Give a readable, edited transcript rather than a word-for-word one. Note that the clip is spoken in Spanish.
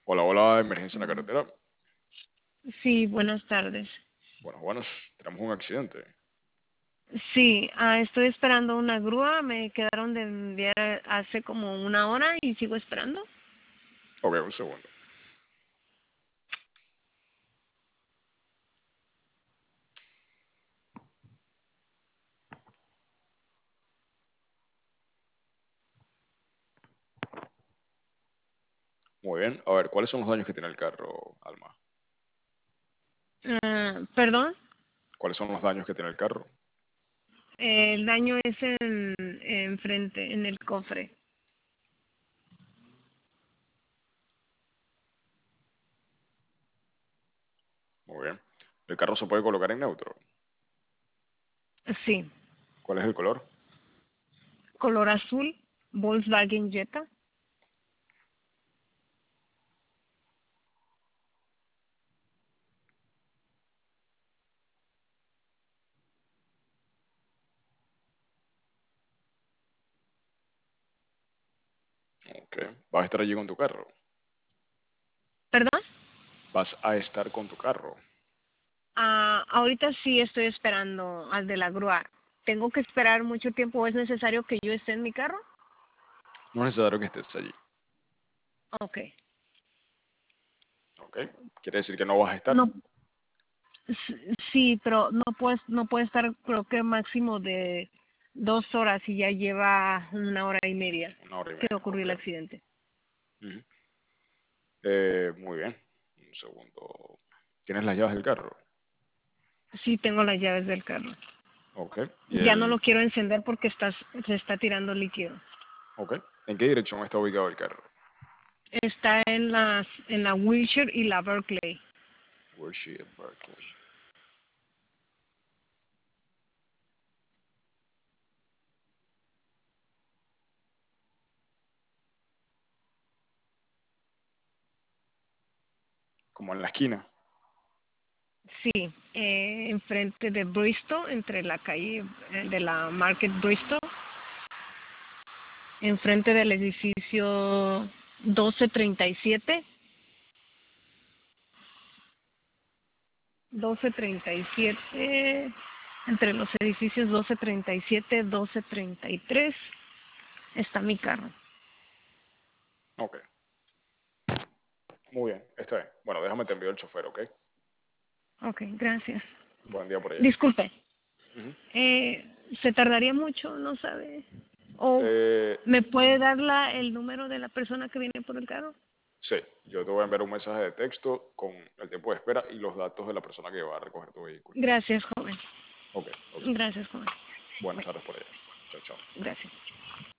Hola, hola, emergencia en la carretera. Sí, buenas tardes. Bueno, buenos, tenemos un accidente. Sí, estoy esperando una grúa. Me quedaron de enviar hace como una hora y sigo esperando. Ok, un segundo. Muy bien. A ver, ¿cuáles son los daños que tiene el carro, Alma? Perdón, ¿Cuáles son los daños que tiene el carro? el daño es en frente, en el cofre. Muy bien. ¿El carro se puede colocar en neutro? Sí, ¿Cuál es el color? color azul, Volkswagen Jetta. Ok. ¿Vas a estar allí con tu carro? ¿Perdón? ¿Vas a estar con tu carro? Ahorita sí estoy esperando al de la grúa. ¿Tengo que esperar mucho tiempo o es necesario que yo esté en mi carro? No es necesario que estés allí. Ok. Ok. ¿Quiere decir que no vas a estar? No, sí, pero no puede estar, creo que máximo de 2 horas y ya lleva una hora y media Una hora y que media. ocurrió Ok. el accidente. Ujú. Muy bien. Un segundo. ¿Tienes las llaves del carro? Sí, tengo las llaves del carro. Ok. ¿Y Ya no el... lo quiero encender porque se está tirando líquido. Ok. ¿En qué dirección está ubicado el carro? Está en la Wilshire y la Berkeley. Worship Berkeley. Como en la esquina. Sí, enfrente de Bristol, entre la calle de la Market Bristol, enfrente del edificio 1237. 1237, entre los edificios 1237, 1233, está mi carro. Ok. Muy bien, está bien. Bueno, déjame te envío el chofer, ¿ok? Ok, gracias. Buen día por allá. Disculpe, Ujú. ¿se tardaría mucho? ¿No sabe? ¿O Eh, me puede dar el número de la persona que viene por el carro? sí, yo te voy a enviar un mensaje de texto con el tiempo de espera y los datos de la persona que va a recoger tu vehículo. Gracias, joven. Ok, ok. Gracias, joven. Buenas Bye. tardes por allá. Chao, chao. Gracias.